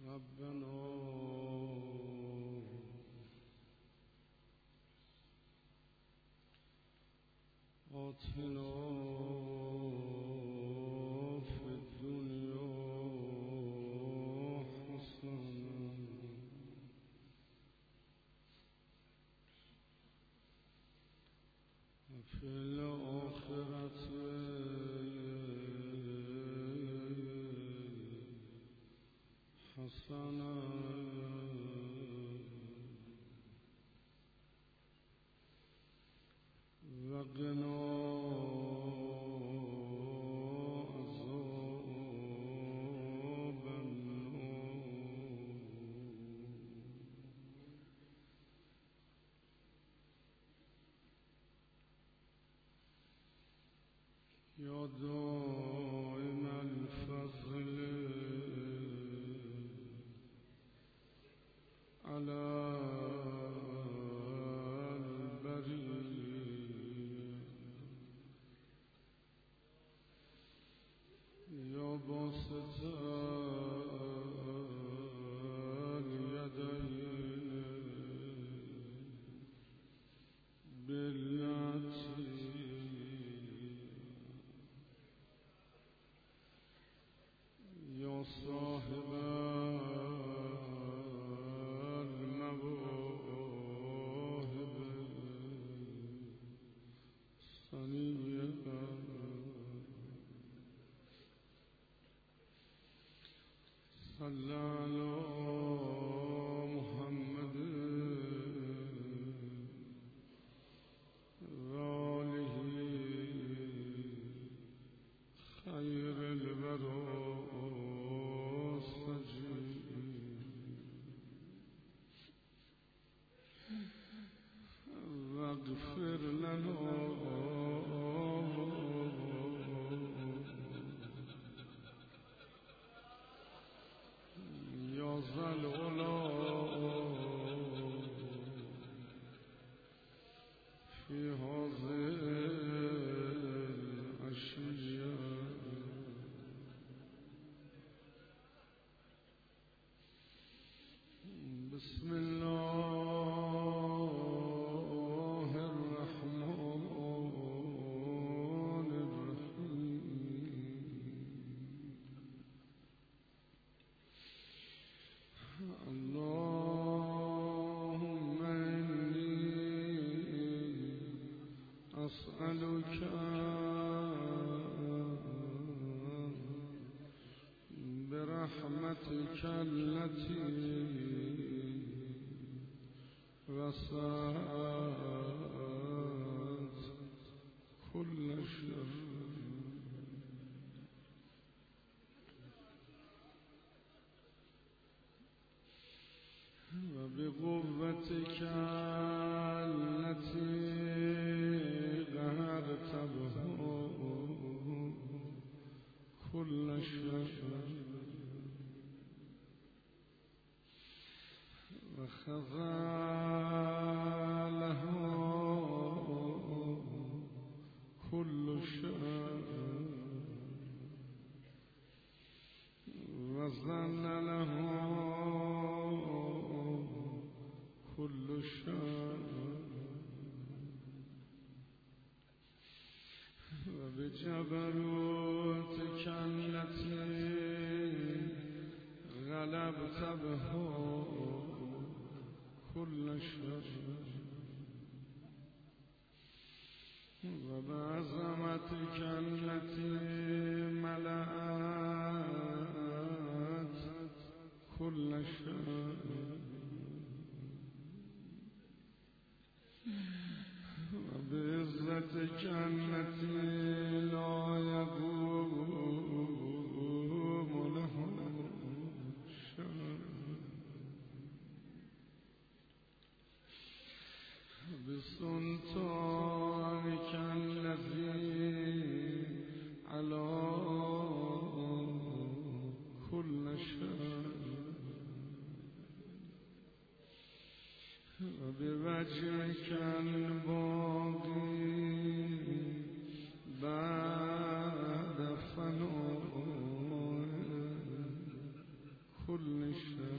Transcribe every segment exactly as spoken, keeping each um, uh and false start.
ربنا آتنا في الدنيا حسنة وفي الآخرة حسنة وقنا عذاب النار. يا دائم الفضل على البرية، يا باسط اليدين بالعطية، يا صاحب المواهب الصنية، صل على محمد وآله خير البراء السجيد، واغفر لنا يا ذا العلا في هذه العشية. بسم الله الرحمن الرحيم. اللهم إني أسألك برحمتك التي وسعت كل شر وبقوتك التي قهرت بها كل شر وخذله كل شر وذلله كل شر وبجبروتك التي غلبت بها كل شر وبعظمتك التي ملأت كل شر وبعزتك التي لا يقوم له شر بسلطانك الذي على كل شر وبوجهك الباقي بعد فناء كل شر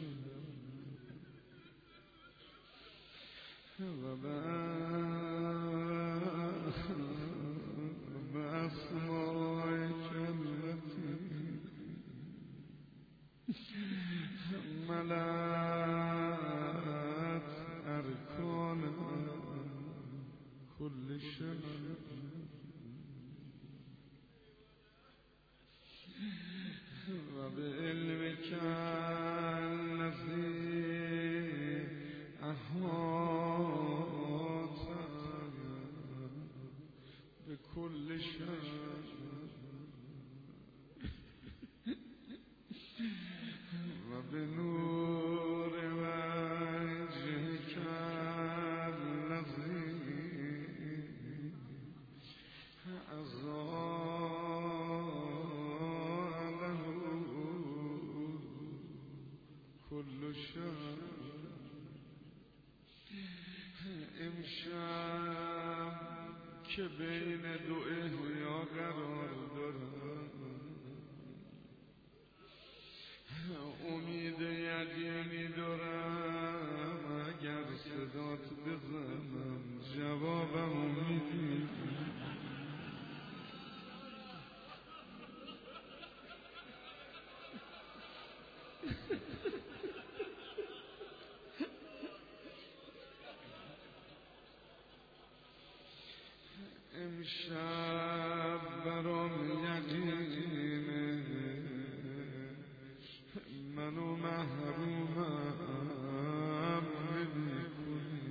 وبعلمك الذي أحاط بكل شيء وبنور وجهك الذي أزاله كل شيء امشب که بین دو احیا قرار دارم امید یقینی دارم اگر صدات بزنم جوابم میدی امشب برام یقینه منو محرومم نمی‌کنی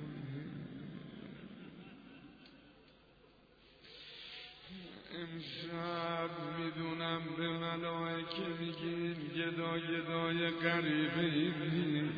امشب میدونم به ملائکه میگین گدا گدای غریبه ایدی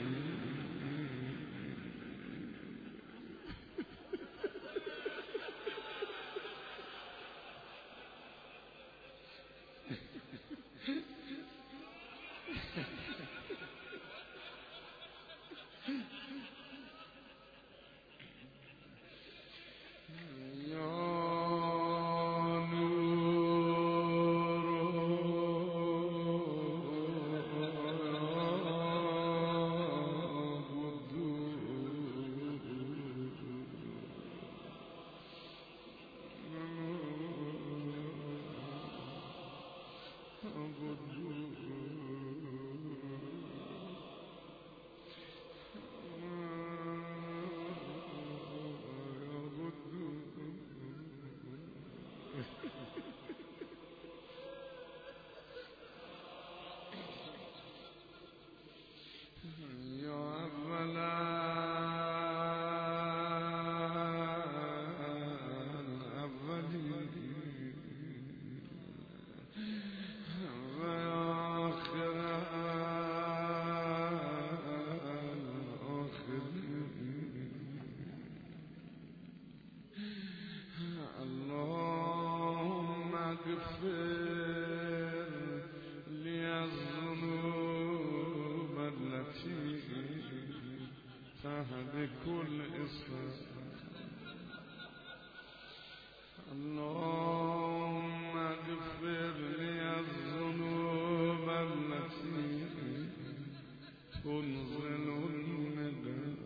بكل إصلاح اللهم اغفر لي الذنوب التي تنزل الندم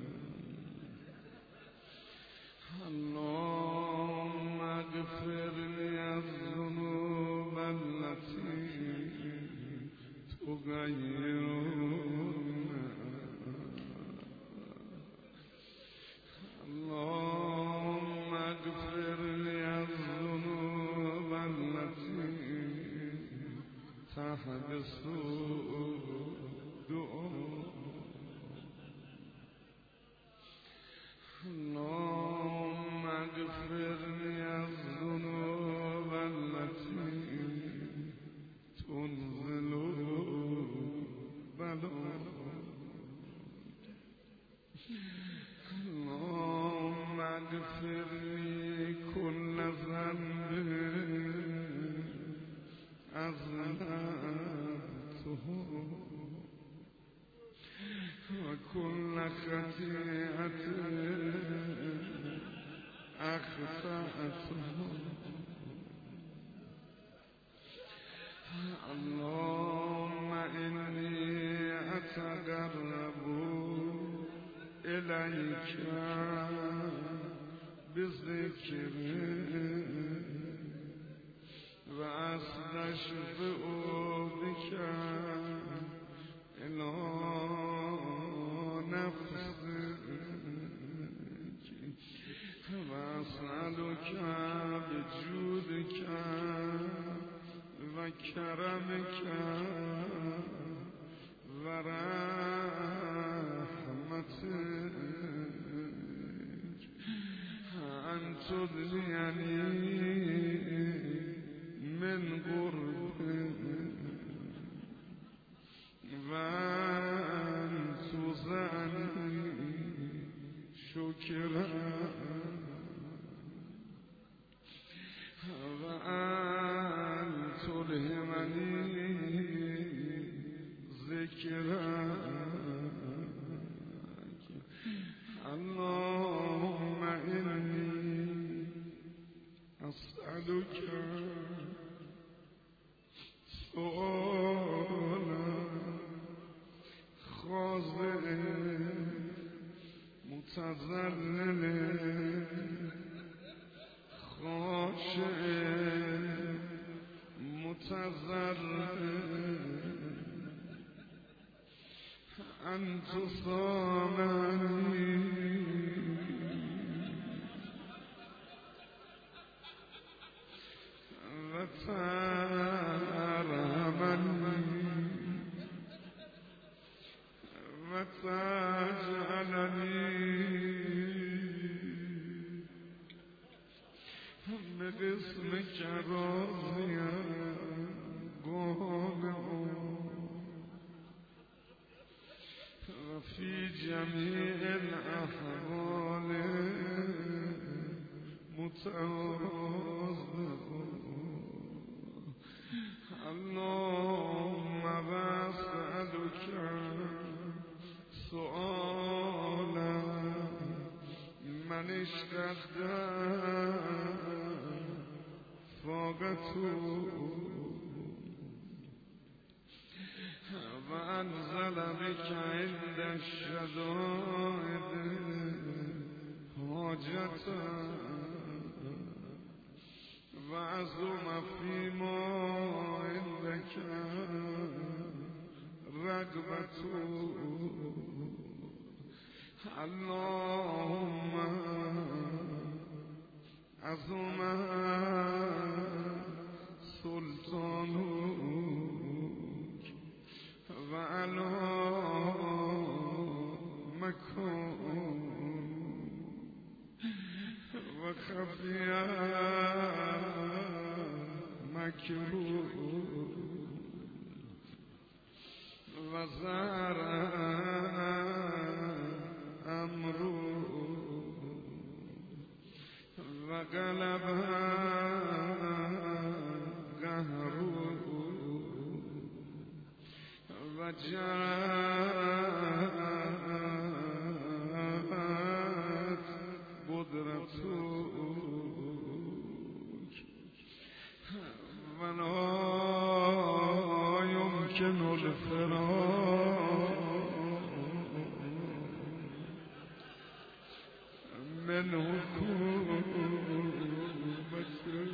اللهم اغفر لي الذنوب التي تغير اللهم اغفر لي الذنوب التي تحبس الدعاء اللهم اغفر لي الذنوب التي تنزل البلاء اللهم اغفر لي كل ذنب أذنبته وكل خطيئة أخطأته اللهم إني أتقرب إليك بذكر وأستشفع بك إلى نفسك وأسألك بجودك وكرمك ورحمتك أن تدنيني من قربك وأن تزعني شكرا وأن تلهمني ذكرك اللهم إني أسألك سؤالا خاضع متذلل خاشع متضرع أن تصامني وترحمني وتجعلني باسمك راضيا قانعا وفي جميع الأحوال متواضعا اللهم أسألك سؤالا من اشتد فاقته وأنزل بك عند الشدائد حاجته وعزم فيما عندك رغبته اللهم عظم سلطانك وعلى مكان وخفي مكروه وزار أمره وغلب قهره وجاءت قدرتك ولا يمكن الفرار من حكومتك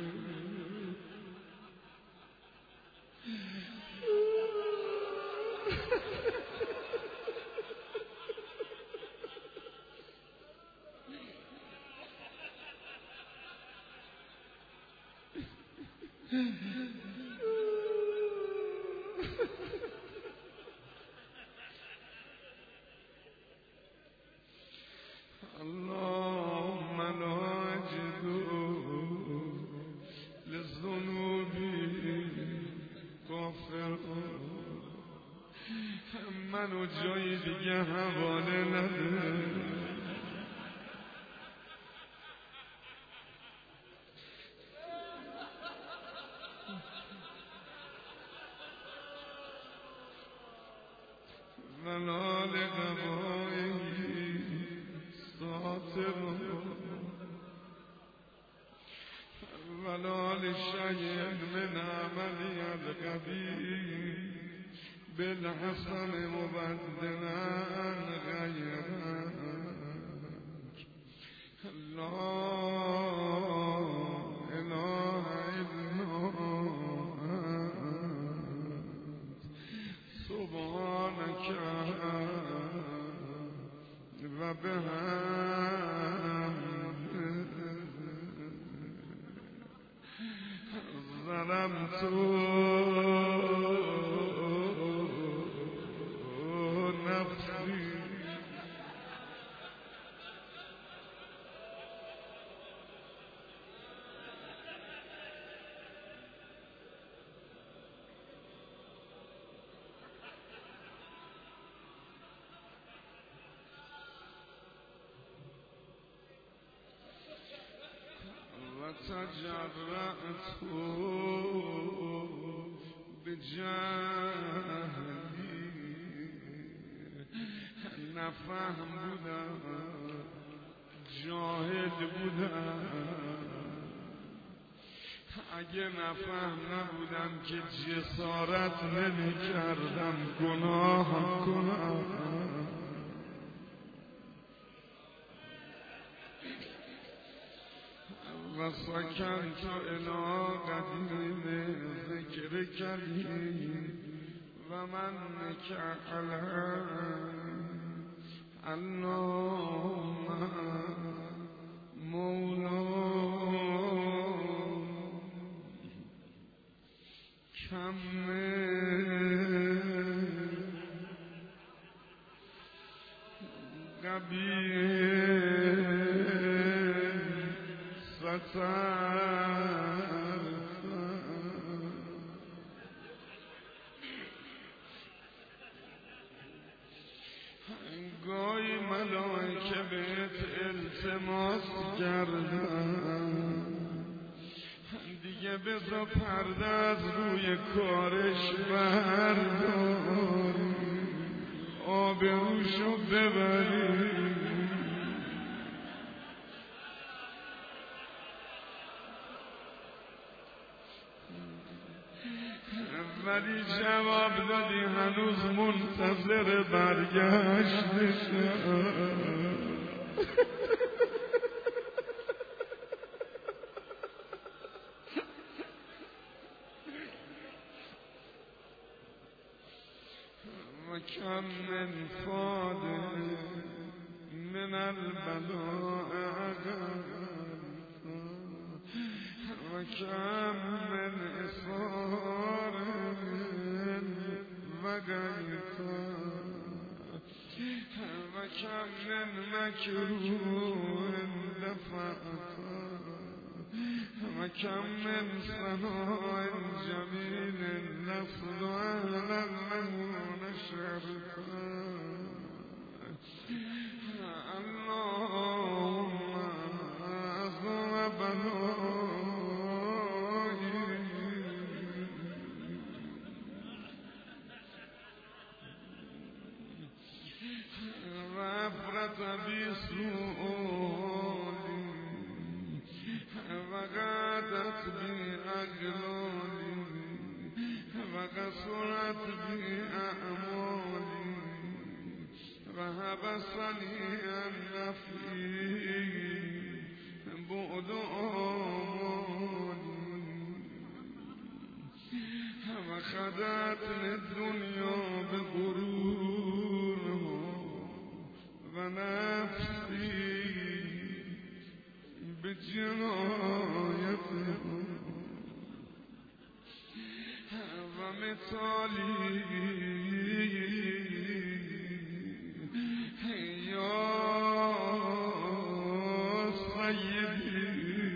اللهم لا أجد للذنوب غافرا منو جای دیگه حواله نده ولا لقبائه ساتر ولا لشيء من عملي القبيح بالحسن مبدلا غيرك لا إله إلا أنت سبحانك وبحمدك ظلمت تجرأت بجهلی نفهم بودم جاهل بودم اگه نفهم نبودم که جسارت نمی کردم گناه کنم و سکنت الی قدیم ذکر کلی و من نکعلم اللهم مولا کم قبیل ستر گاهی ملائکه بهت التماس کردن دیگه بذار پرده از روی کارش برداری آبروشو ببری ولی جواب دادی هنوز منتظر برگشتشم و کم من فاده من البلاء و کم من اصار و غیتا و کم من مکروه دفعتا و کم من ثناء جمیل نفض اهلا له نشرتا اللهم اعظم بلایی و افرط بسؤالی و غادت بی اغلالی و قصرت بی اعمالی و حبسنی عن نفعی بعد آمالی و خدعتنی الدنیا بغرورها و نفسی بجنایتها و مثالی یا سیدی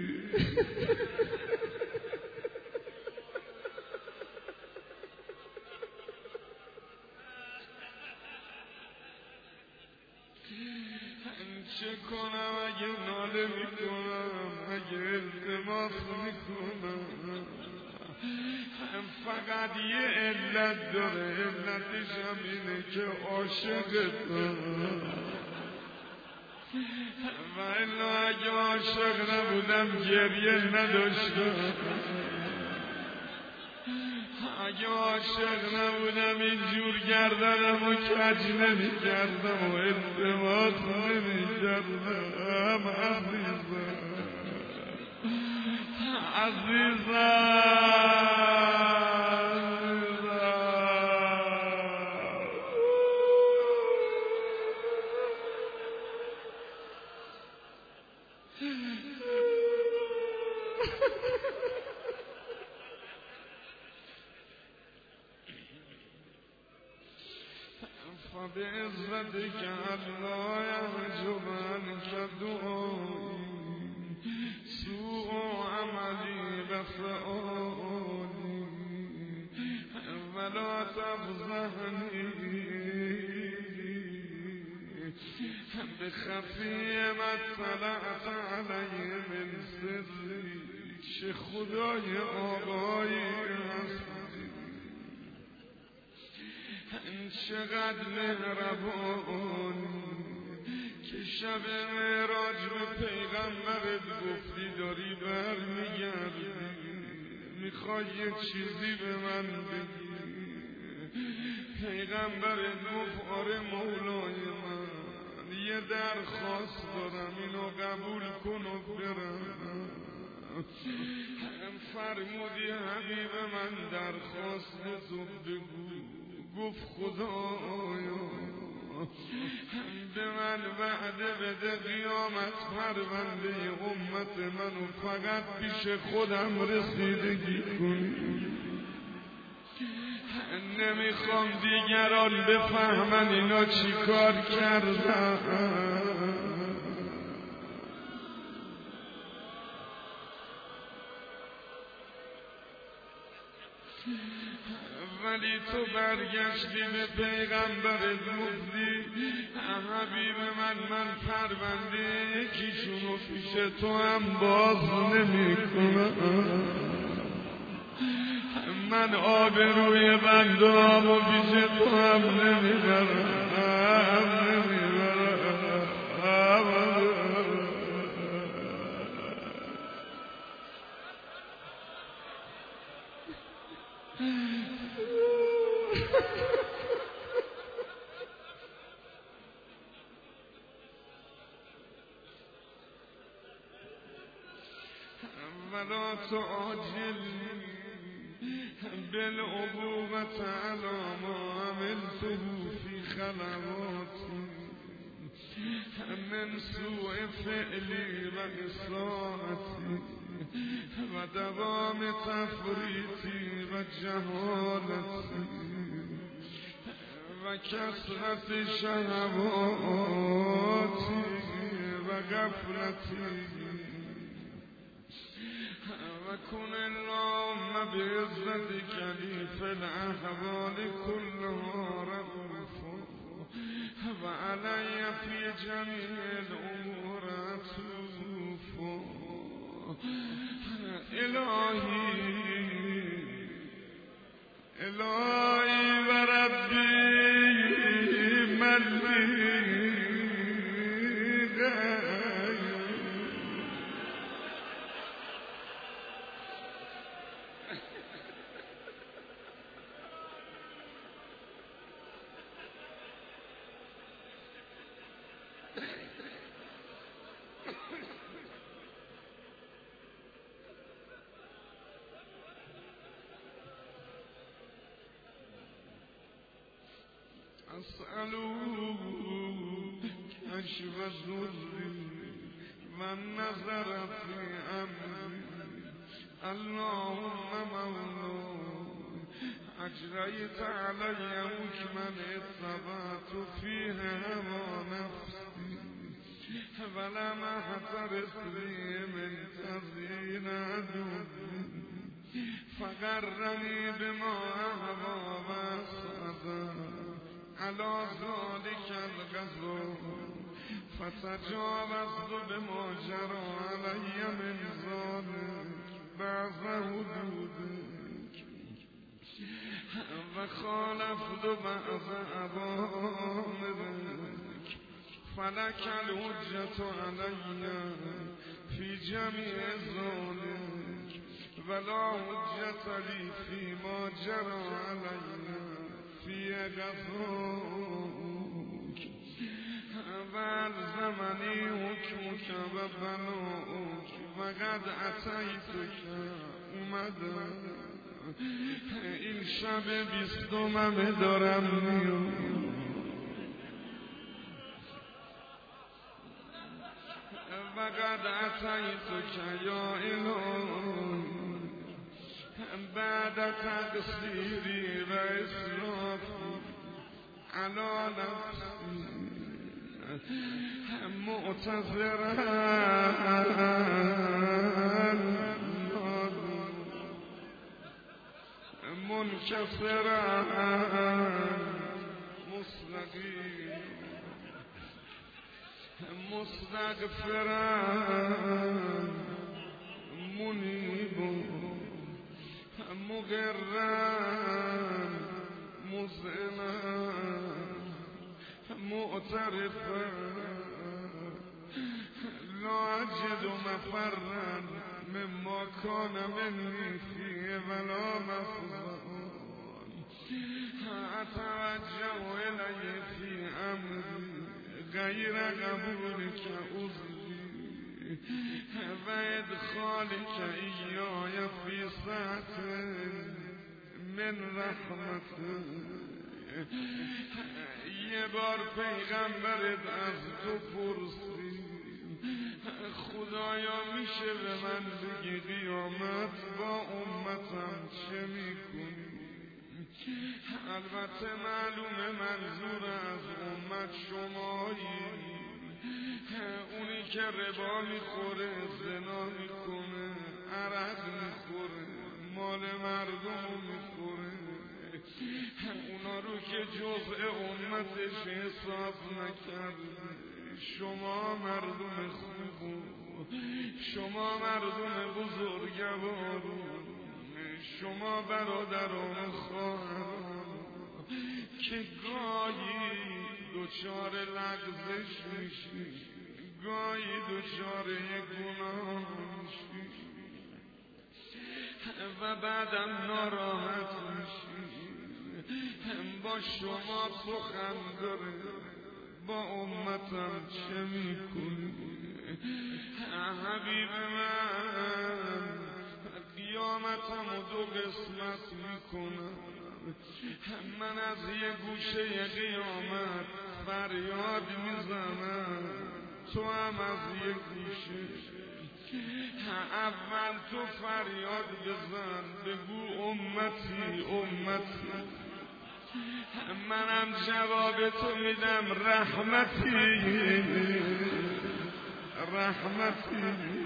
چه کنم اگه ناله میکنم اگه التماس میکنم فقط یه علت داره علتش هم اینه که عاشقتم و الا اگه عاشق نبودم گریه نداشتم اگه عاشق نبودم اینجور گردنم و کج نمی کردم و التماس نمی کردم عزیزم عزیزم فبعزتك لا يحجب عنك دعائي سوء عملي بسؤالي ولا تفضحني بخفي ما اطلعت عليه من سري پیش خدای آقایی هستی. چقدر مهربانی که شب معراج به پیغمبرت گفتی داری برمیگردی، میخوای یه چیزی به من بگی. پیغمبرت گفت آره مولای من، یه درخواست دارم، اینو قبول کن و برم. فرمودی حبیب من درخواست تو بگو. گفت خدایا به من وعده بده قیامت پرونده امت منو فقط پیش خودم رسیدگی کنی. نمیخوام دیگران بفهمن اینا چی کار کردن. ولی تو برگشتی به پیغمبرت گفتی حبیب من من پرونده یکیشونو پیش تو هم باز نمی کنم. من آبروی بنده‌امو پیش تو هم نمیبرم نمیبرم. ولا تعجل بالعقوبة على ما عملته في خلواتي من سوء فعلي وإصاعتي ودوام تفريطي وجهالتي وكثرة شهواتي وغفلتي. وكن اللهم بعزتك لي في الأحوال كلها رؤوفا وعلي في جميع الأمور عطوفا. إلهي إلهي وربي من لي أسأله كشف ضري والنظر في أمري. اللهم مولاي أجريت علي حكما اتبعت فيه هوى نفسي ولم أحترس لي من تزيين عدوي فغرني بما أهوى وأسعد على ذلك الغزو فتجاوزت بما جرى علي من ذلك بعض حدودك وخالفت بعض أوامرك فلك الحجة علي في جميع ذلك ولا حجة لي فيما جرى علي في غزوك والزمني حكمك وبلاؤك وقد أتيتك اومده این شب بیستمم دارم میام وقد أتيتك یا الهی بعد تقصیری و اسرافی علی نفسی معتذرا منكسرا مستقيم مستغفرا منیبا مقرن مزعنن معترفن لا اجد مفرن مما کان منی فیه ولا مفزعون اتوجه الی فی امری غیر قبولک عذری و ادخالک ایای فی سعة من رحمت. یه بار پیغمبرت از تو پرسید خدایا میشه به من بگی قیامت با امتم چه میکنی؟ البته معلومه منظور از امت شمایی، اونی که ربا میخوره، زنا میکنه، عرق میخوره، مال مردم میخوره، اونا رو که جزء امتش حساب نکرده. شما مردم خوب، شما مردم بزرگوار، شما برادران و خواهران که گاهی دچار لغزش میشی، گاهی دچار گناه میشی و بعدم ناراحت میشی، با شما سخن داره، با امتم چه میکنی؟ حبیب من قیامتم دو قسمت میکنم، من از یه گوشه قیامت فریاد میزنم، تو هم از یه گوشه. اول تو فریاد بزن بگو امتی امتی، منم جواب تو میدم رحمتی رحمتی.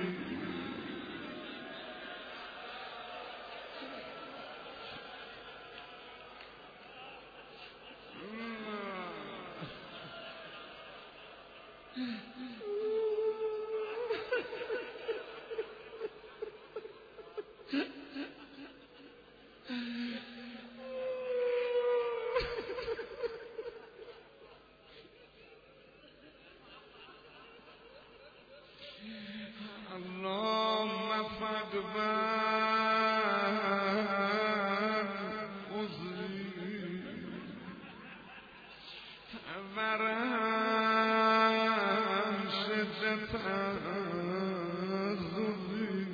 اللهم فاقبل عذری ورحم شدت عذری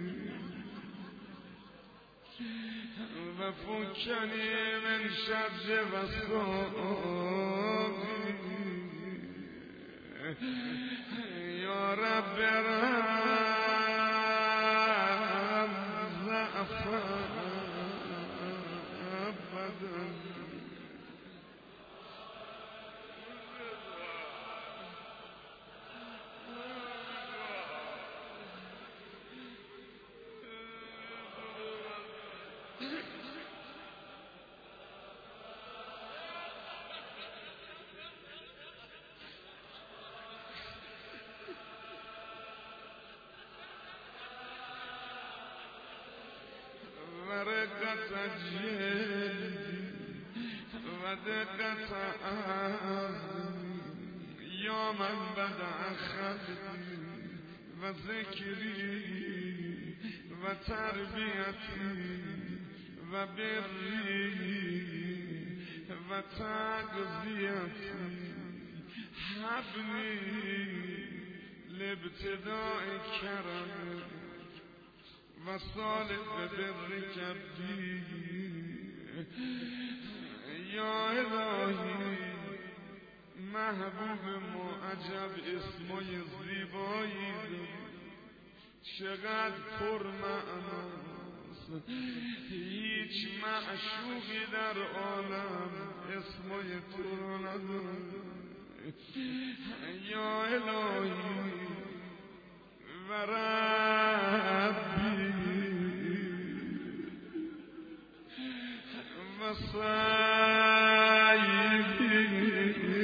و فکنی من شر وسواقی یا رب رحم ضعف بدن. ورقت جلدی و دقت عظمی یا من بدع خلقی و ذکری و تربیتی و بری و تغذیتی حبلی لابتداء کرم و صالح بر کبدی. یا الهی محبوب ما عجب اسمای زیبایی داری، چقدر پر معناست، هیچ معشوقی در عالم اسمای تو رو نداره. یا الهی و ربی و سیدی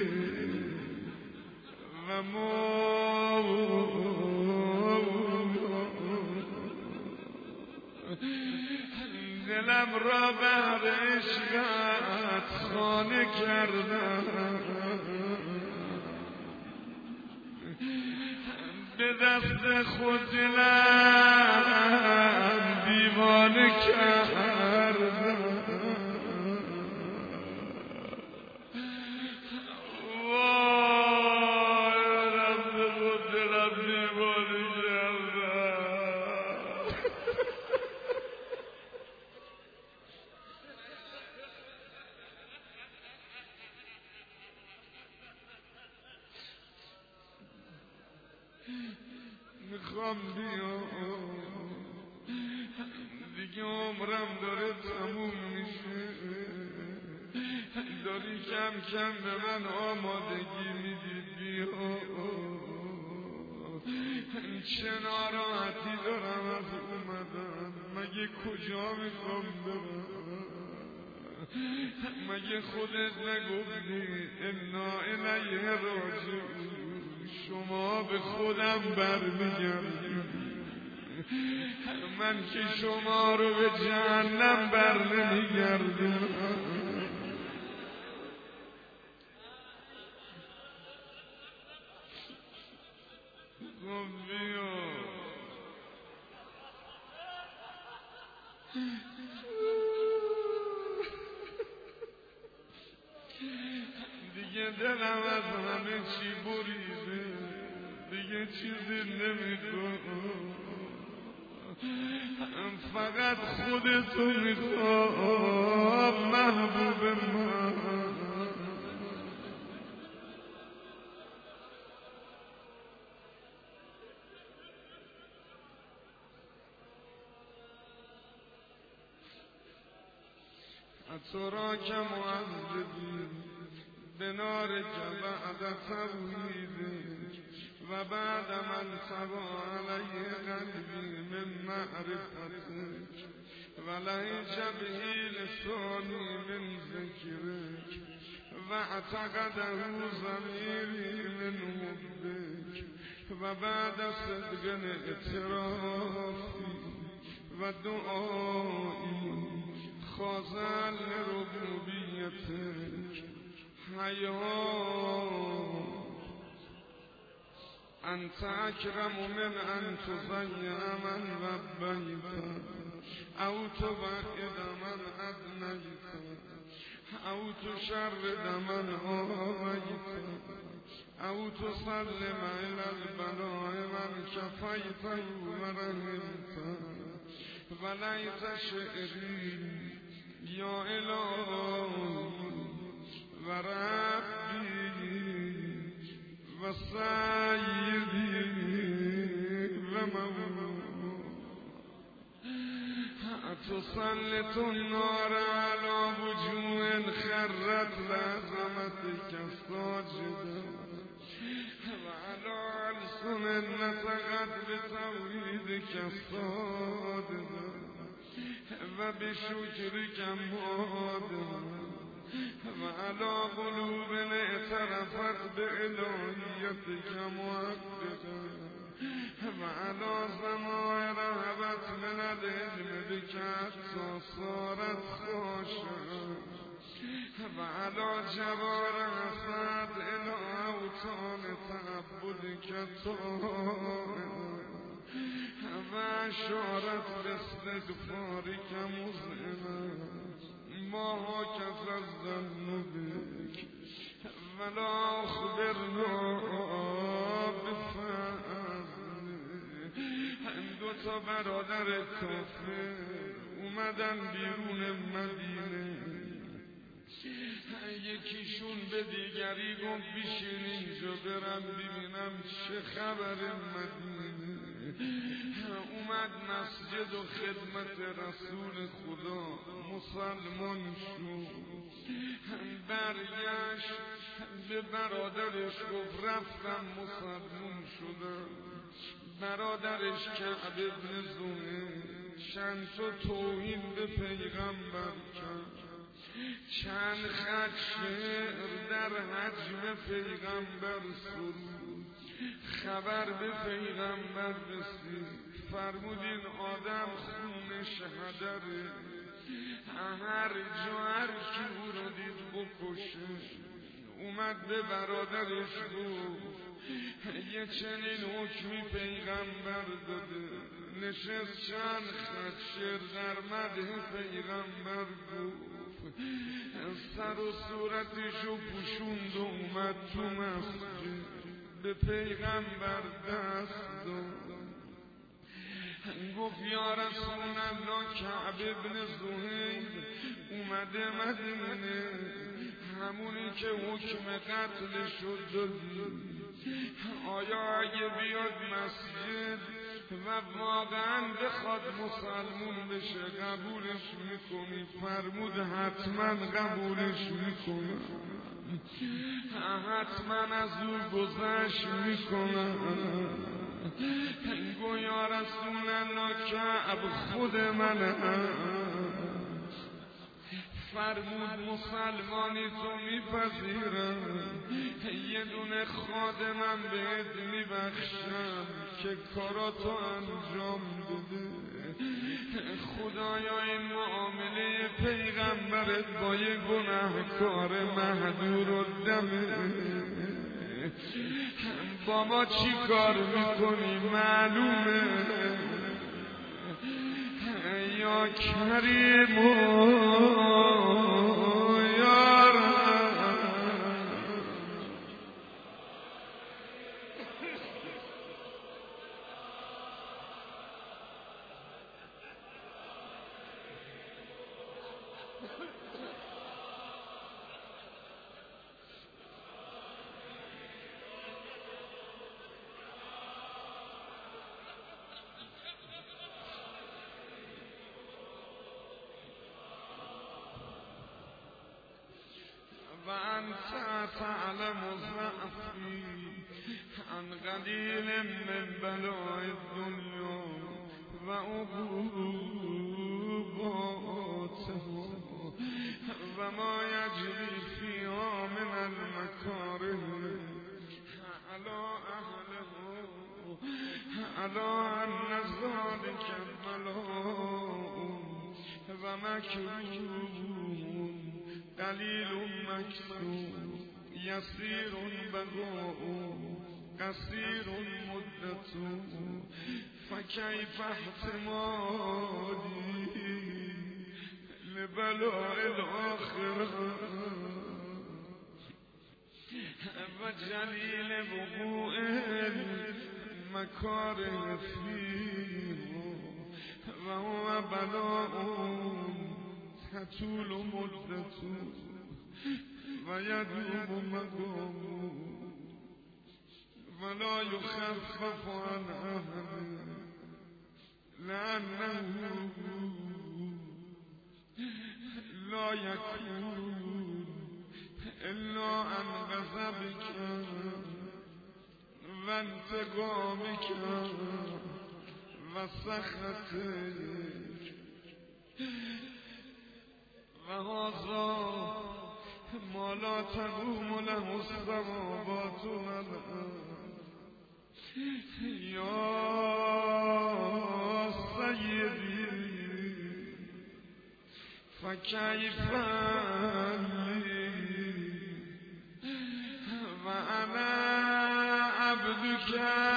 و مولا را بهر عشقت خانه کردم، به دست خود دلم دیوانه کردم. میخوام بیام دیگه، عمرم داره تموم میشه، داری کم کم به من آمادگی میدی بیا. چه ناراحتی دارم از اومدن، مگه کجا میخوام برم؟ مگه خودت نگفتی انا الیه راجعون؟ شما به خودم برمیگردید، من که شما رو به جهنم بر نمیگردم. خب بیا دیگه دلم از همه چی بریده، دیگه چیزی نمیخوام، فقط خودتو میخوام محبوب من. اتراک معذبی بنارک بعد توحیدک و بعد من سوا علی قلبی من معرفتک و لهج به لسانی من ذکرک و اعتقده ضمیری من حبک و بعد صدق اعترافی و دعایی خاضع لربوبیتک حیات انت اکرم من ان تضیع من وبیتا او تبعد من ادنیتا او تشرد من آویتا او تسلم الى البلاء من کفیتا و رحمتا و لیت شعری یا الهی و ربی و سیدی و مولا تسلط النار على وجوه خرت لعظمتك ساجدا و على ألسن نطقت بتوحیدك صادقا و بشکرك مادما و علی قلوب اعترفت بإلهیتک محققا و علی ضمائر هبت من العلم بک حتی صارت خاشعا و علی جوار حسد الی اوطان تعبدک طاعا و اشارت باستغفارک مذعنا ما هكذا الظن بك ولا اخبرنا بفضلك. دو تا برادر کافر اومدن بیرون مدینه، یکیشون به دیگری گفت بیشین اینجا برم ببینم چه خبر مدینه. اومد مسجد و خدمت رسول خدا مسلمان شد، برگشت به برادرش گفت رفتم مسلمان شدم. برادرش کعب ابن زهیر چند تا توهین به پیغمبر کرد، چند خط شعر در حجم پیغمبر سرود، خبر به پیغمبر رسید، فرمود این آدم خونش هدره، هر جا هر کی او رو دید بکشه. اومد به برادرش گفت یه چنین حکمی پیغمبر داده. نشست چند خط شعر در مدح پیغمبر گفت، سر و صورتشو پوشوند و اومد تو مسجد به پیغمبر دست داد. گفت یا رسول الله، کعب ابن زهیر اومده مدینه، همونی که حکم قتل شد دادی. آیا اگه بیاد مسجد و واقعا بخواد مسلمون بشه قبولش میکنی؟ فرمود حتما قبولش میکنم، حتما از او گذشت میکنم. گو یا رسول الله، کعب خود من هست. فرمود مسلمانی تو میپذیرم، یه دونه خادمم بهت میبخشم که کاراتو انجام بده. خدایا این معامله پیغمبرت با یه گناهکار مهدور و دمه با ما چی کار میکنی معلومه. یا کریم یا رحم. وأنت تعلم ضعفي عن قليل من بلاء الدنيا وعقوباتها وما يجري فيها من المكاره على أهله، على أن ذلك بلاء ومكروه قلیل مکسور یسیر بقاء قصیر مدت فکیف احتمالی لبلاء الاخره و جلیل وقوع المکاره فیه و هو بلاء طول مدت و یدوم مقام ولا یخفف عن اهله لانه لا یکون الا عن غضبک و انتقامک و سخطک. و هذا ما لا تقوم له السماوات والارض. یا سیدی فکیف لی و انا عبدک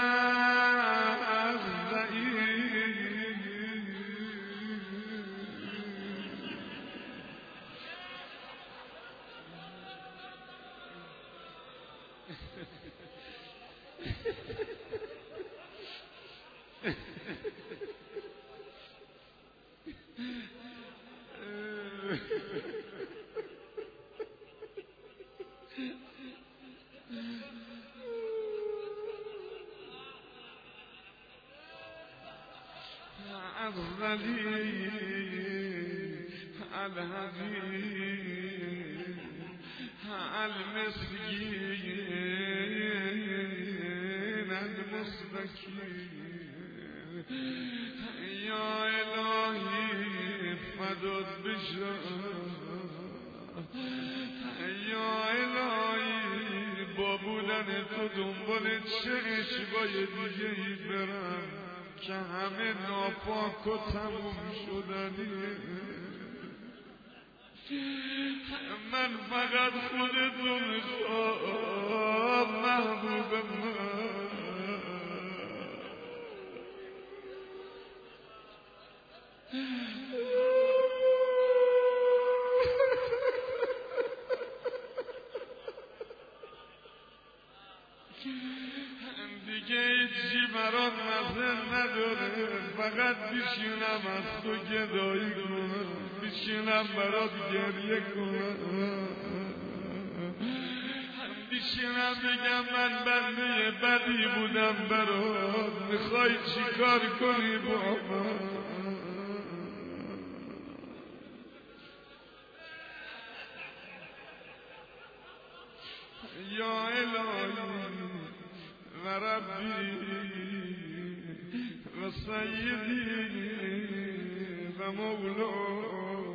الذي الهدي المسكين المستكين. يا إلهي فدد بشر، یا الهی با بودن تو دنبال چه عشقای دیگه ای برم که همه ناپاک و تموم شدنیه. من فقط خودتو میخوام محبوب من. دیگه هیچی برات مزه نداره، فقط بیشینم از تو گدایی کنم، بیشینم برات گریه کنم، بیشینم بگم من بنده بدی بودم برات، میخوای چی کار کنی با من؟ یا الهی و ربی و سیدی و مولا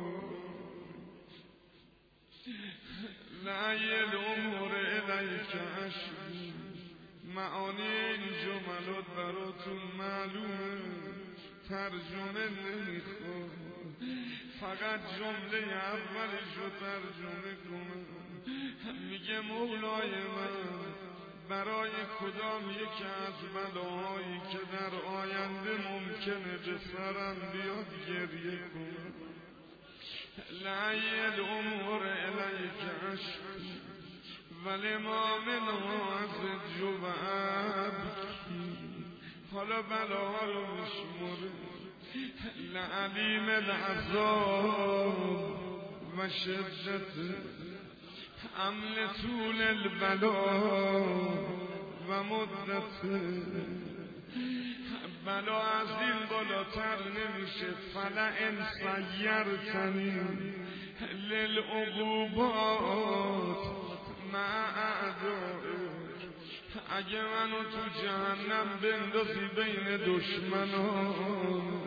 لعی الامور الیک اشکو. معانی این جملات براتون معلومه، ترجمه نمیخواد، فقط جمله اولش رو ترجمه کنم. میگه مولای من برای کدام یکی از بلاهایی که در آینده ممکنه به سرم بیاد گریه کنم. لعی الامور الیک اشکو ولما منها ازج و ابکی. حالا بلاها رو میشمره. لعلیم العذاب و شدت عمل طول البلا و مدت. بلا از این بالاتر نمیشه. فلئن سیرتنی للعقوبات مع اعدائک. اگه منو تو جهنم بندازی بین دشمنان،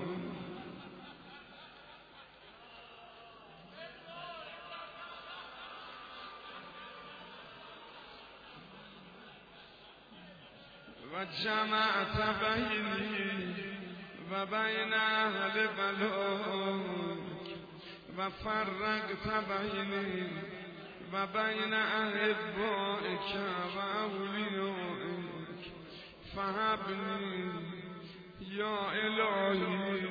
و جمعت بینی و بین اهل بلاک و فرقت بینی و بین احبائک و اولیائک فهبنی یا الهی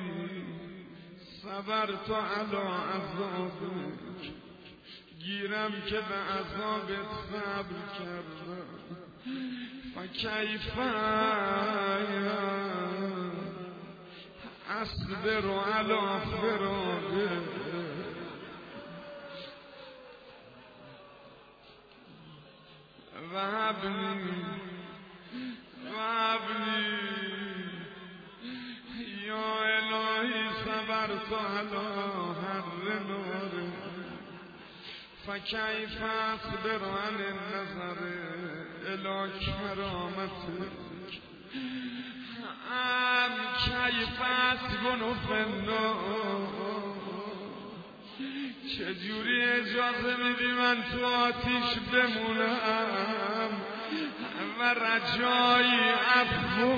صبرت علی عذابک. گیرم که به عذابت صبر کردم. فکیف اصبر علی فراقک. وهبنی وهبنی یا الهی صبرت علی حر ناره. فکیف اصبر عن النظر الی کرامتک. ام کیف اسکن فی النار. چجوری اجازه میدی من تو آتیش بمونم و رجایی عفو؟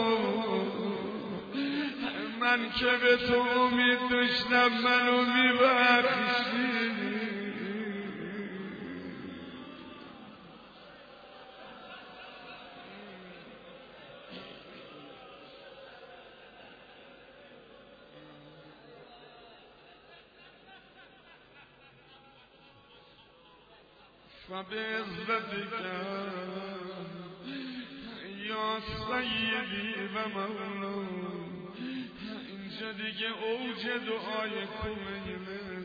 من که به تو امید داشتم منو میبخشی. فبعزتک یا سیدی و مولا. اینجا دیگه اوج دعای کمیله.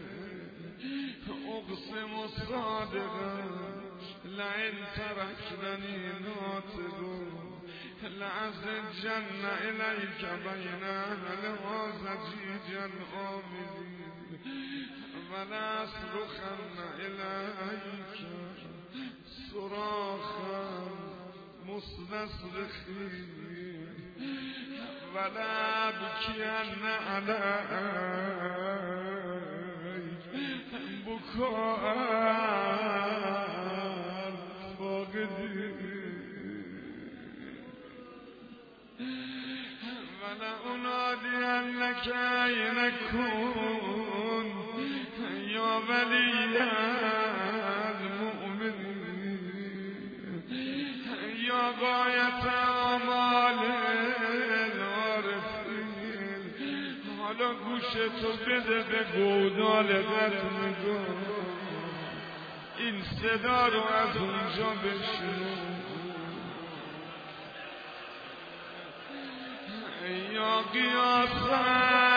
اقسم صادقا لئن ترکتنی ناطقا لأزجن الیک بین اهلها زجیجا آمنین ولأصرخن الیک صراخا مستصرخین ولأبکین علیک بکاء فاقدین ولأنادینک أین کن یا ولی المؤمنین یا غایت آمال العارفین. حالا گوشتو بده به گودال قطمگاه، این صدا رو از اونجا بشنو. یا قیاسا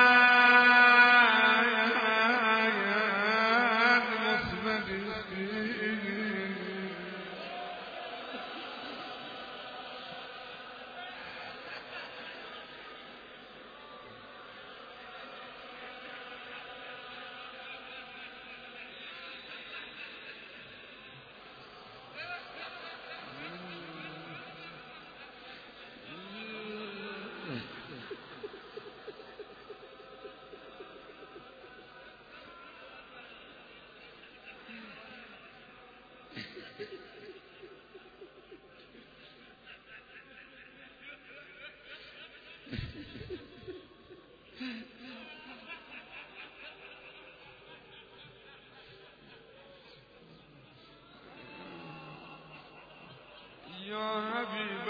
یا حبیب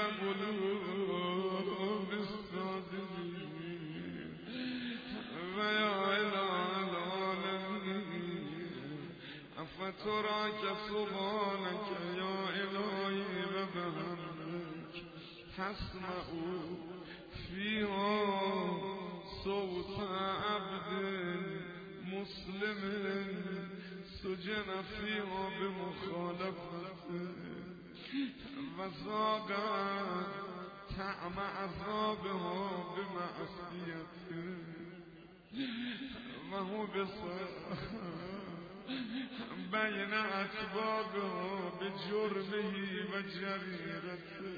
قلوب الصادقین و یا اله العالمین افتراک سبحانک یا الهی و بحمدک تسمعوا فیها صوت عبد مسلم سجن فیها بمخالفته و ذاقت طعم عذابها بمعصیته و هو بین اتباعها بجرمه و جریرته.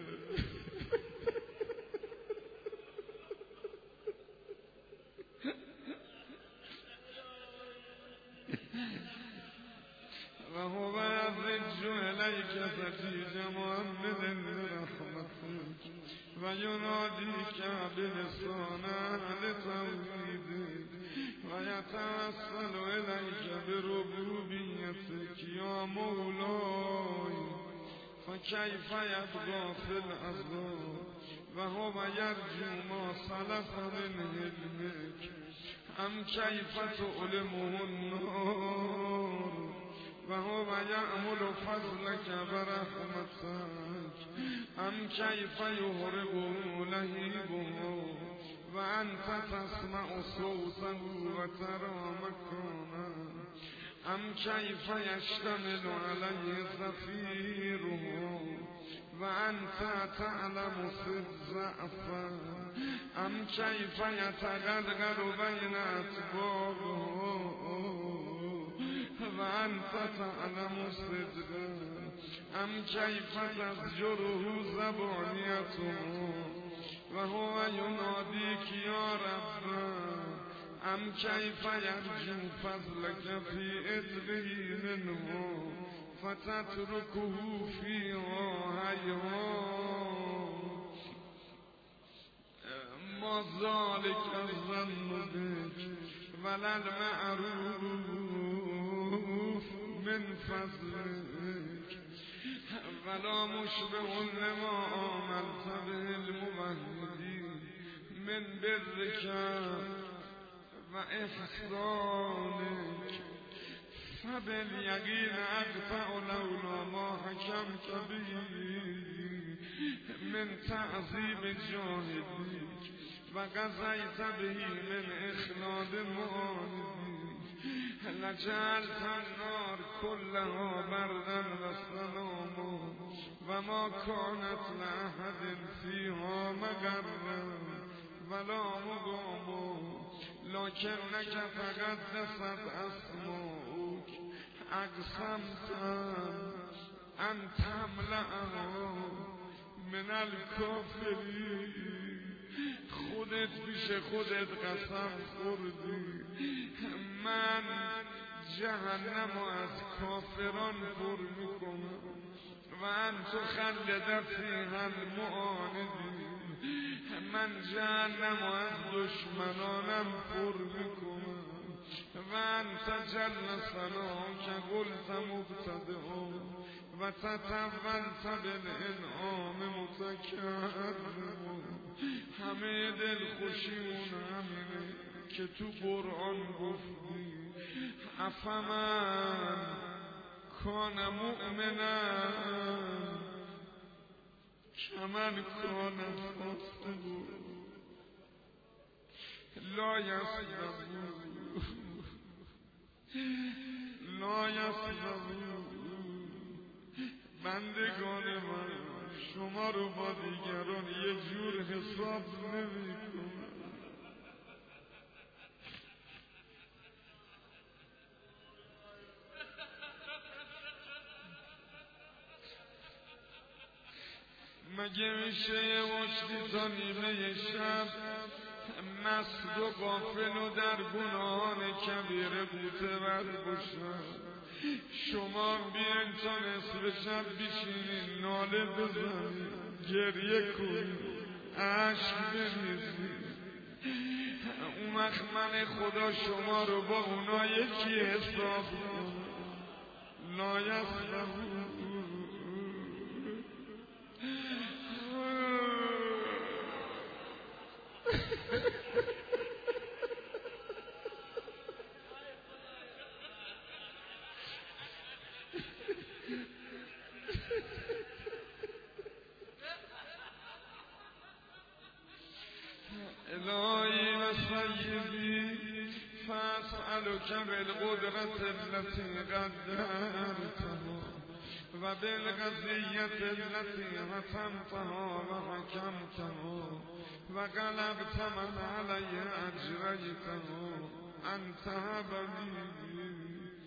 و هو یضج الیک فتیج محمد برحمتک و ینادیک بلسان اهل توحیدک و یتوسل الیک بربوبیتک یا مولای فکیف یبقی فی العذاب و هو یرجو ما سلف من علمک ام کیف تعلمه النار و هو یعمل فضلک و رحمتک ام کیف یهربه لهیبه و انت تسمع صوته و ترى مکانه ام کیف یشتمل علیه زفیره و انت تعلم سر ضعفه ام کیف یتغرغر بین اتباعه و انت تعلم صدقه ام کیف تزجره زبانیته و هو ینادیک یا رب ام کیف یرجو فضلک فی عتقه منه فتترکه فیها حیها ما ذلک الظن بک ولا المعروف من فضلک ولا مشبه لما آمنت به الموحدین من برک و احسانک فبالیقین اقطع لولا ما حکمت به من تعظیم جاهدیک و قضیت به من اخلاد معاندیک لجعلت النار كلها بردا و سلاما و ما كانت لأحد فيها مقرا ولا مقاما لكنك تقدست اسماؤك اقسمت ان تملأها من الكافرین. خودت پیش خودت قسم خوردی من جهنم از کافران پر میکنم و انتو خلد فیها المعاندین. من جهنم از دشمنانم پر میکنم و انت جل ثناک قلت مبتدئا و تطولت بالانعام متکرما. همه دل خوشیمون همینه که تو قرآن گفتی افمن کان مؤمنا کمن کان فاسقا لا یستوون لا یستوون. بندگان من شما رو با دیگران یه جور حساب نمی کنم. مگه میشه یه مشتی تا نیمه شب مست و غافل و در گناهان کبیره بوته ور باشن؟ شما بیاین تا نصف شب بشینین ناله بزنین گریه کنین عشق بریزین. اون وقت من خدا شما رو با اونا یکی حساب کنم. لا یستوون. الهی و سیدی فاسألک بالقدرت التي قدرتها و بالقضیت التي حتمتها و حکمتها و قلبت من علی اجریتها انت هبلی.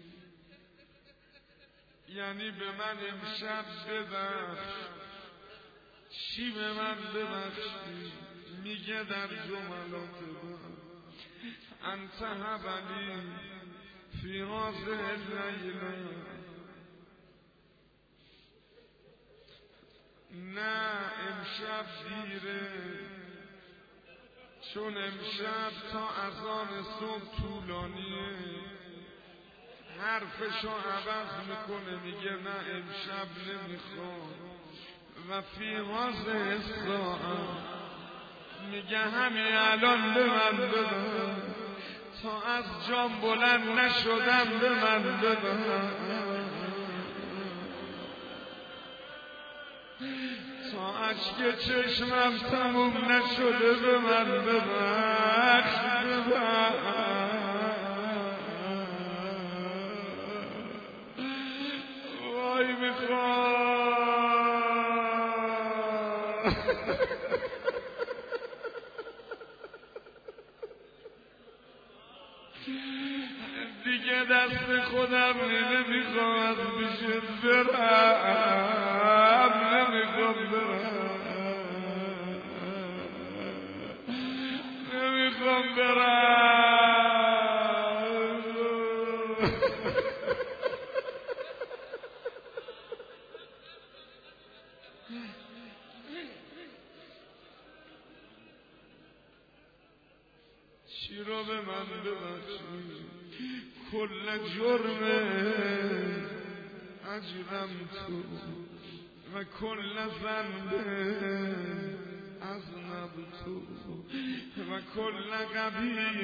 یعنی به من امشب ببخش. چی به من ببخشی؟ میگه در جملات من انت هبلی فی هذه اللیله. نه امشب دیره، چون امشب تا اذان صبح طولانیه. حرفشو عوض میکنه میگه نه امشب نمیخوام. و فی هذه الساعه میگه همین الان به من بده، تا از جام بلند نشدم به من بده، تا اشک چشمم تموم نشده به من ببخش ببخش. وای میخوام دیگه دست خودم نمیخوام از پیشت برم، نمیخوام برم، نمیخوام برم. چی رو به من ببخشی؟ کل جرم اجرم تو و کل ذنب اذنب تو و کل قبیح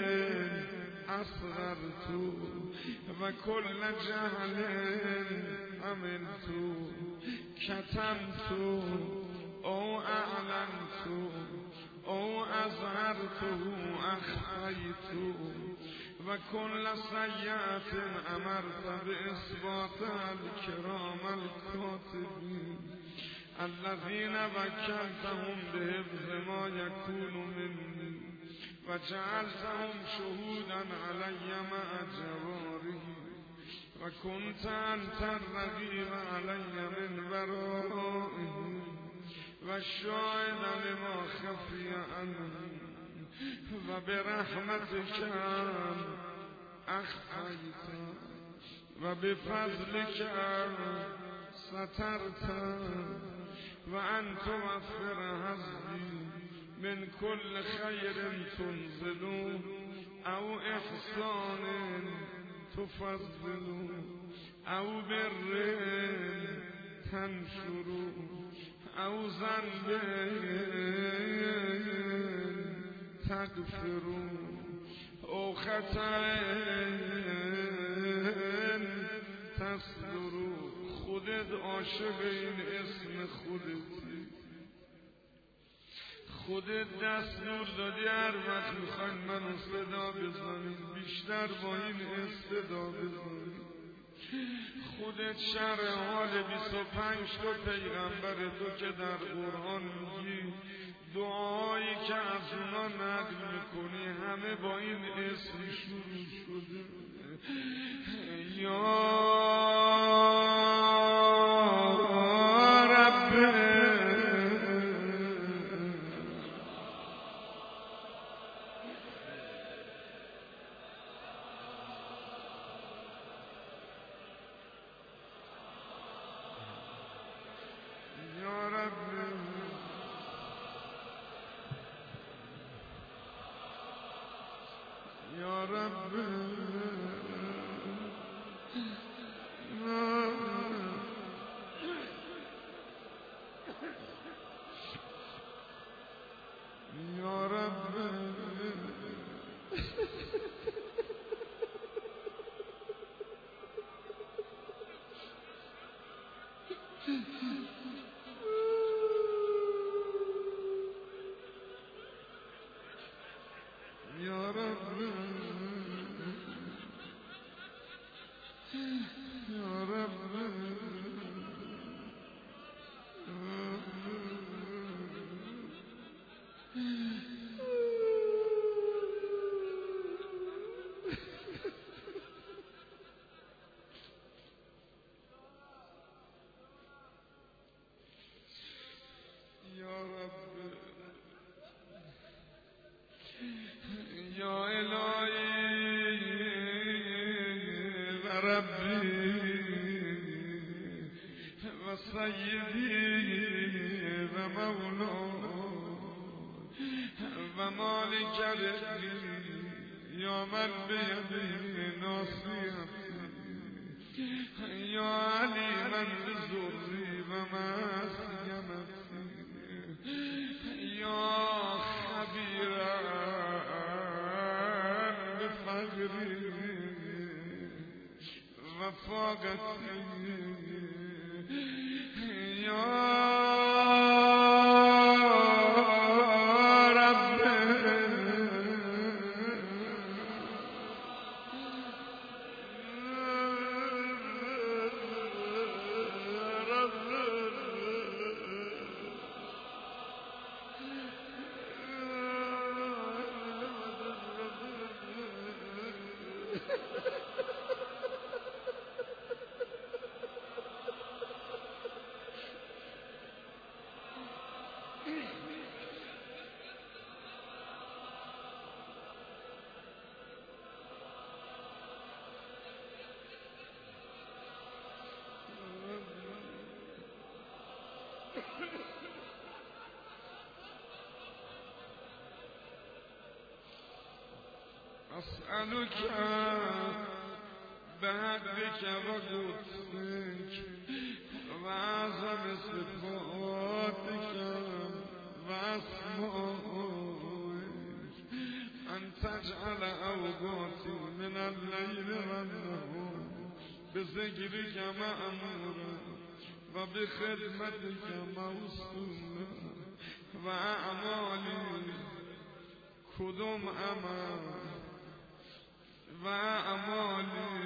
اصغر تو و کل جهل عمل تو کتم تو او اعلن تو او اظهر تو اخفی تو و کل سیئت امرت باثبات الکرام الکاتبین الذین وکلتهم بحفظ ما یکون منی و جعلتهم شهودا علی مع جوارحی و کنت انت الرقیب علی من ورائهم و شاهد لما خفی عنهم و برحمتک اخفیت و بفضلک سترت و ان توفر حظی من کل خیر تنزل او احسان تفضل او بر تنشر او ذنب تغفر او خطا تصدر. خودت عاشق این اسم خودتی، خودت دستور دادی هر وقت میخواین منو صدا بزنید بیشتر با این صدا بزنید. خودت شرح حال بیست و پنج تا پیغمبر تو که در قرآن میگی دعایی که از اونا نقل میکنی همه با این اسم شروع شده. یا اسألك بحقك وقدسك وعظم صفاتك واسمائك ان تجعل اوقاتي من الليل والنهار بذكرك مأمورا وبخدمتك موصولا واعمالي کدوم عمل و اعمالی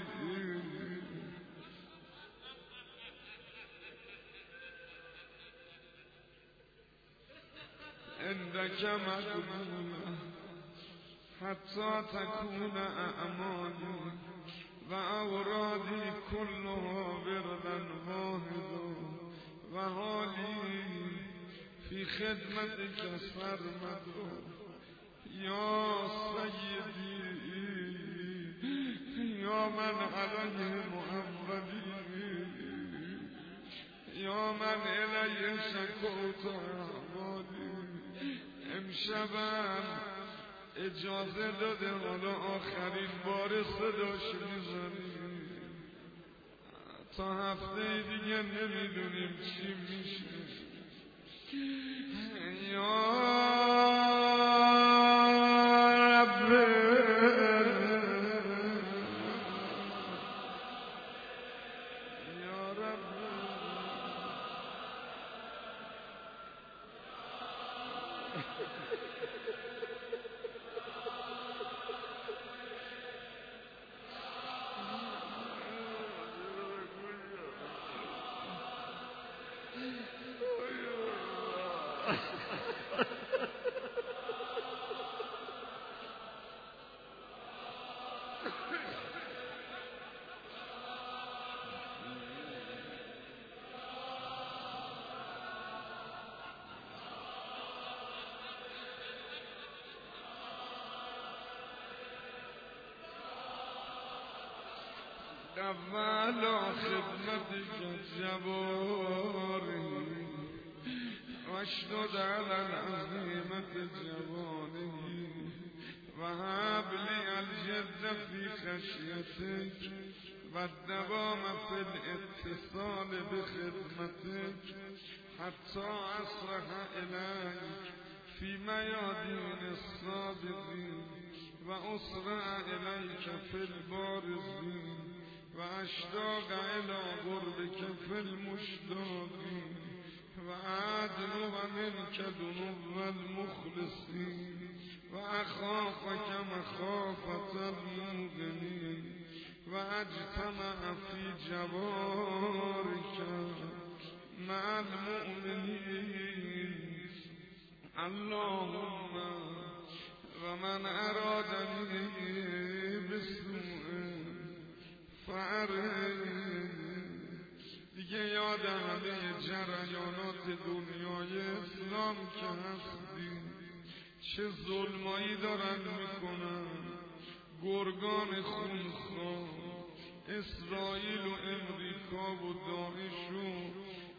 عندك مقبولا حتى تكون اعمالي و اورادی كلها وردا واحدا و حالی فی خدمتك سرمدا یا سیدی یا من علیه محمدی یا من الیه شکوت اعمالی امشبم اجازه داده حالا آخرین بار صداش میزنیم تا هفته دیگه نمیدونیم چی میشه. یا رب یا رب اولا خدمت جواری واشدد على العزيمة جواني وهب لي الجد في خشيتك والدوام في الاتصال بخدمتك حتى أصرح إليك في ميادين الصادقين وأسرع إليك في البارزين وأشتاق إلى قربك في المشتاقين وأدنو منك ذنوب المخلصين وأخافك مخافة المؤمنين وأجتمع في جوارك مع المؤمنين. اللهم ومن أرادني بسوء فأرهني. دیگه یاد همه جریانات دنیای اسلام که هستیم چه ظلمایی دارن میکنن گرگان خونخوار اسرائیل و امریکا و داعش و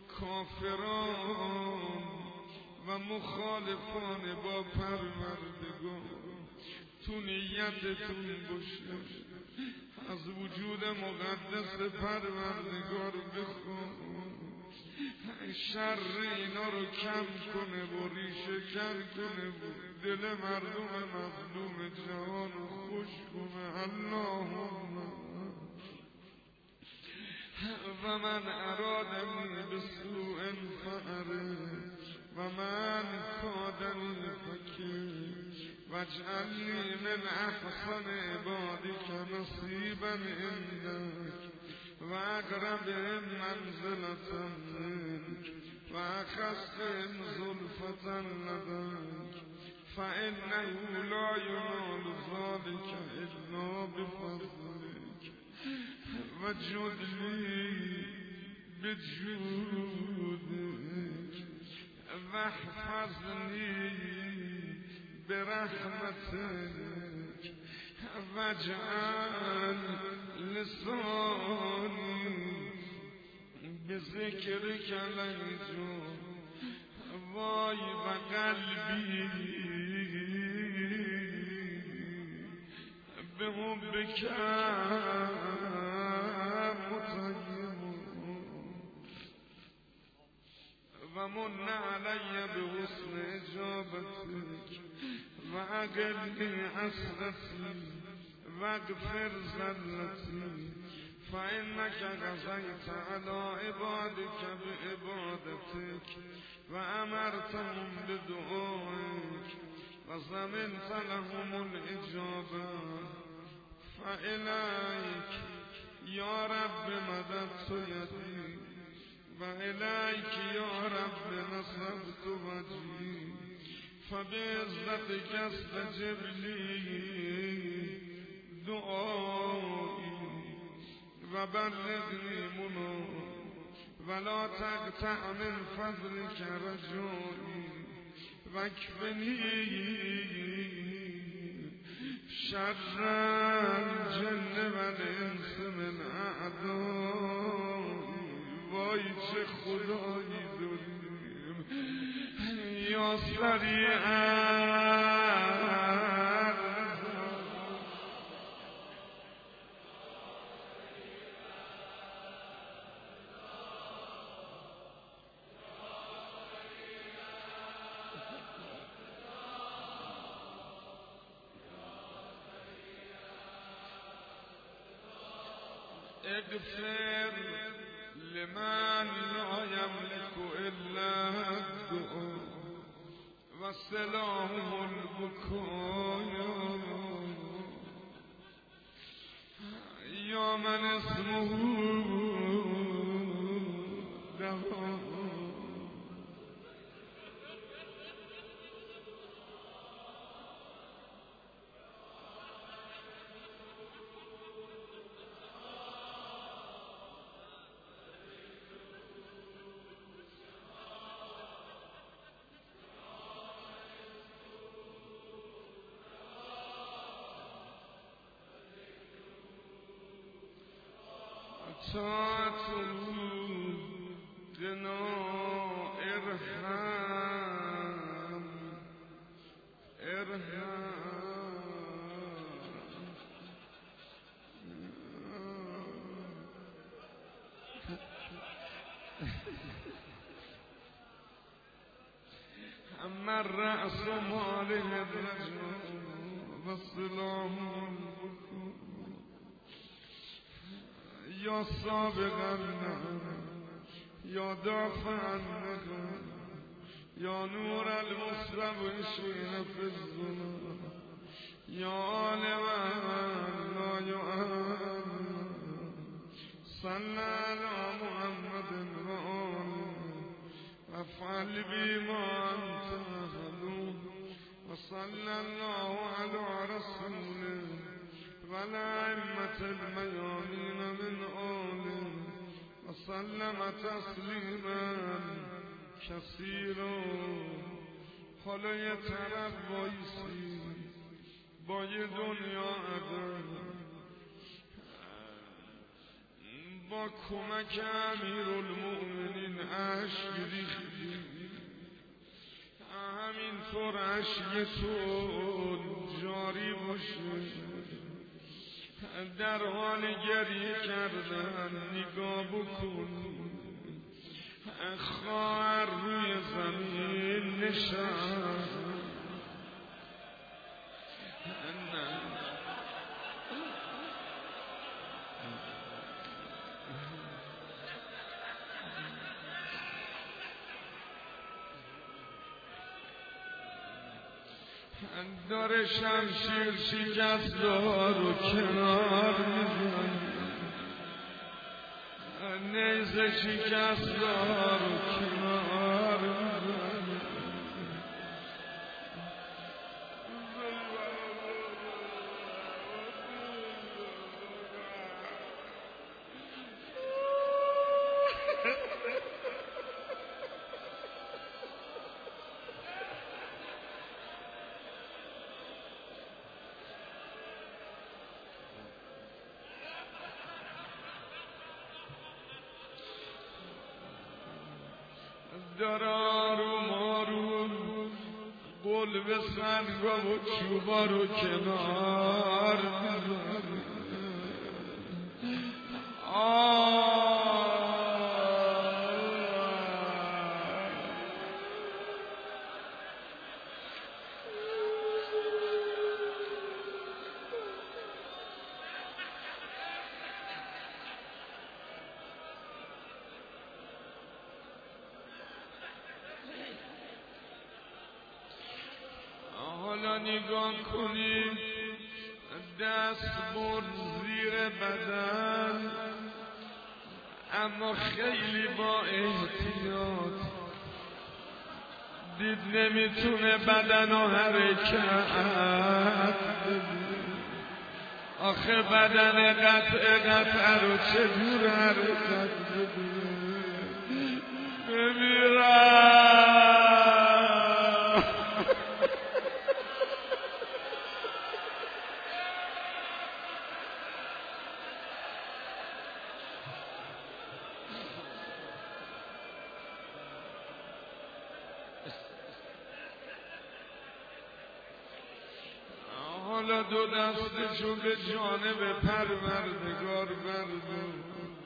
کافران و مخالفان با پروردگار. تو نیتتون باشه از وجود مقدس پروردگار بخواه شر اینا رو کم کنه و ریشه کن کنه و دل مردم مظلوم جهان رو خوش کنه. اللهم و من ارادنی بسوء فأرد و من کادنی فکر واجعلني من أحسن عبادك نصيبا عندك وأقربهم منزلة منك وأخصهم زلفة لديك فإنه لا ينال ذلك إلا بفضلك وجد لي بجودك واحفظني برحمتك واجعل لساني بذكرك ليجور وای و قلبی به حبک مطیب و من علی بحسن اجابتک و اقلی حسرتی و اغفر زلتی فإنك غزيت على عبادك بعبادتك وأمرتهم بدعائك وزمنت لهم الإجابة فإليك يا رب مددت يدي وإليك يا رب نصبت وجهي فبعزتك استجب لي دعائي وبلغني منى ولا تقطع من فضلك رجائي واكفني شر الجن والانس من اعدائي. وای چه خدایی داریم یا سریع اغفر لمن لا يملك الا الدعاء والسلام البكاء یا من اسمه دوا تاتنا ارحم ارحم اما الرأس ماله الرجل والسلام یا سابقا یا دافعا یا نور المستبشرین فی الظلام یا عالما لا یعلم صلی علی محمد و آله وافعل بی ما انت اهل و صلی الله علی رسوله والأئمة الميامين من آله وسلم تسليما كثيرا. حالا یه طرف وایسی با یه دنیا عدم با کمک امیرالمؤمنین اشک ریختی، همینطور اشک تو جاری باشه، در حال گریه کردن نگاه بکن، خواهر روی زمین نشست داره شمشیر شکستار و کنار میزنه، نیزه شکستار و کنار میزنه، درارو مارون قل به سنگا و چوبا رو کنار میزنه، حالا نگاه کنید دست بر زیر بدن، اما خیلی با احتیاط، دید نمیتونه بدن و حرکت بده، آخه بدن قطع قطع رو چجور حرکت بده، بمیرم. حالا دو دستشو به جانب پروردگار بردار،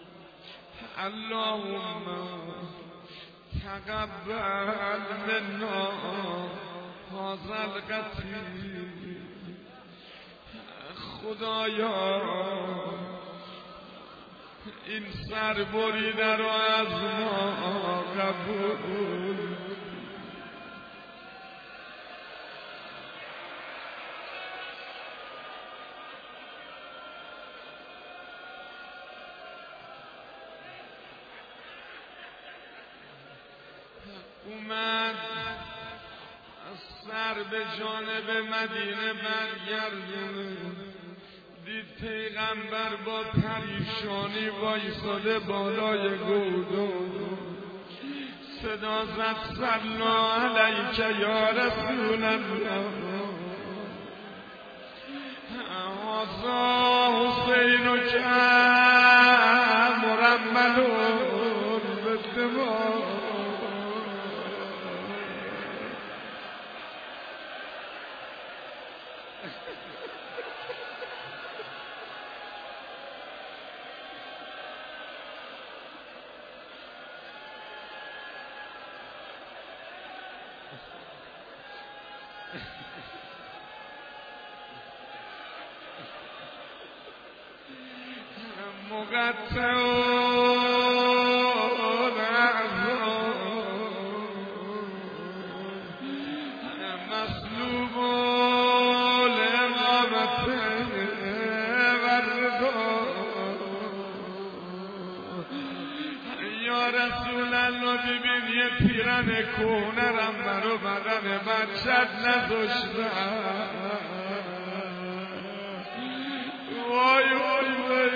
اللهم تقبل منا هذا القتیل، خدایا این سر بریده رو از ما قبول اومد از سر به جانب مدینه برگردونه، دید پیغمبر با پریشانی وایساده بالای گودون، صدا زد صلا علیک یا رسول الله، هذا حسین که مرمل بالدماء. مقطعون مسلوب الامامت والرضا. یا رسول الله ببین یه پیرن کهنه‌رم برو بدن بچت نذاشتم. وای وای وای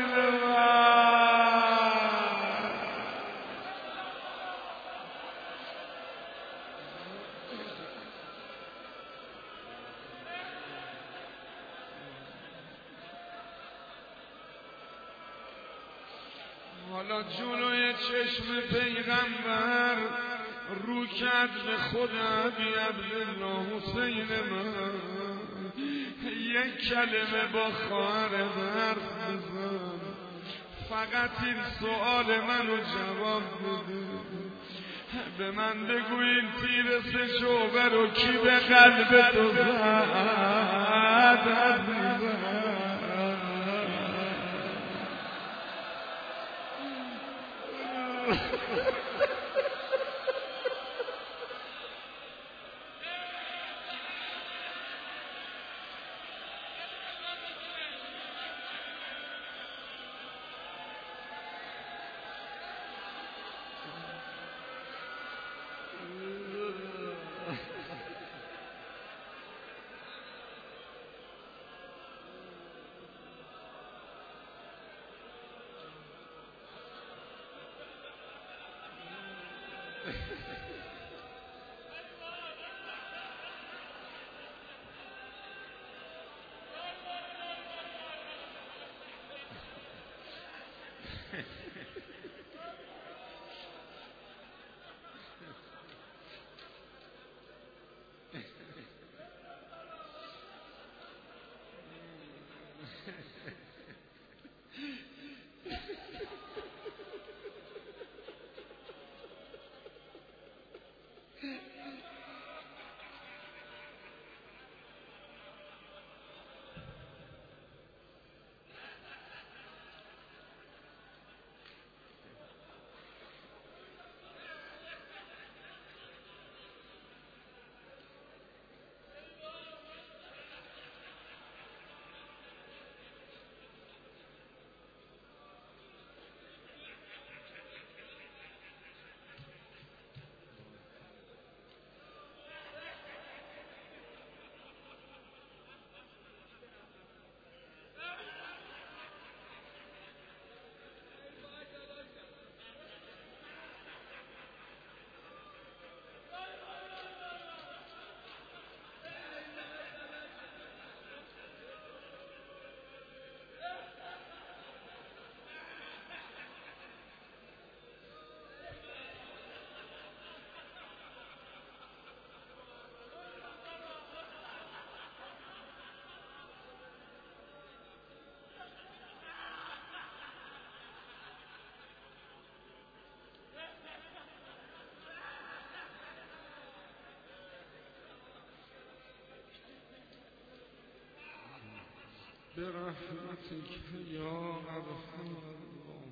حالا جلوی چشم پیغمبر رو کرد به خدا بی عبدالله حسین من، یک کلمه با خواهر حرف بزن، فقط این سؤال منو جواب بده، به من بگو این تیر سه شعبه رو کی به قلب تو زد عزیزم. برحمتك يا ارحم الراحمين.